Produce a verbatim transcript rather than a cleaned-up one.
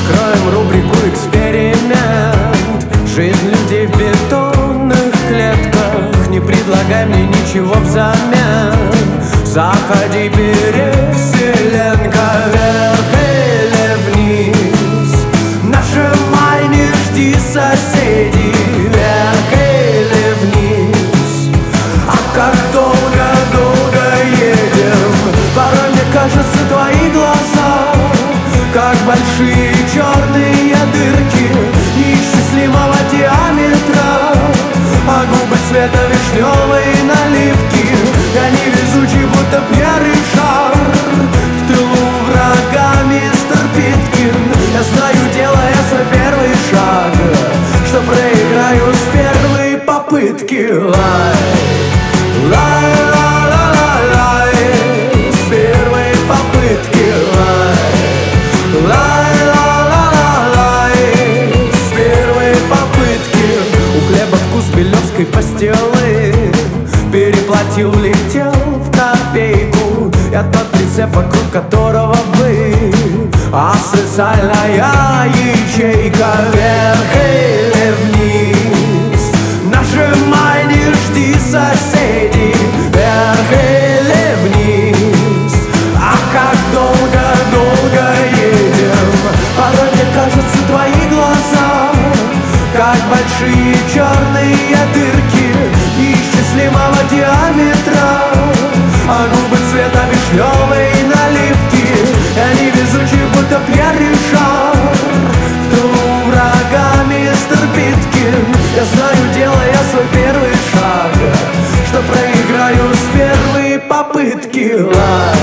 Откроем рубрику «Эксперимент». Жизнь людей в бетонных клетках. Не предлагай мне ничего взамен. Заходи, переселенка, вверх или вниз. Нажимай, не жди соседей, вверх или вниз. А как долго-долго едем. Порой мне кажется, твои глаза как большие черные дырки неисчислимого диаметра, а губы цвета вишневой наливки. Я невезучий, будто пьяный шар в тылу врага, мистер Питкин. Я знаю, делая свой первый шаг, что проиграю с первой попытки. Лай, лай, лай, лай, лай, с первой попытки. Лай, лай, лай, лай, лай, с первой попытки. У хлеба вкус белевской пастилы. Переплатил, летел в копейку. Я тот прицеп, вокруг которого вы, а социальная ячейка. Вверх или вниз. Нажимай, не жди соседей. Вверх или вниз. А как долго-долго едем. Порой мне кажется, твои глаза как большие черные дырки неисчислимого диаметра, а губы цвета вишневой наливки. Я невезучий, будто пьяный шар в тылу врага, мистер Питкин. Я знаю, делая свой первый шаг, что проиграю с первой попытки. Лай,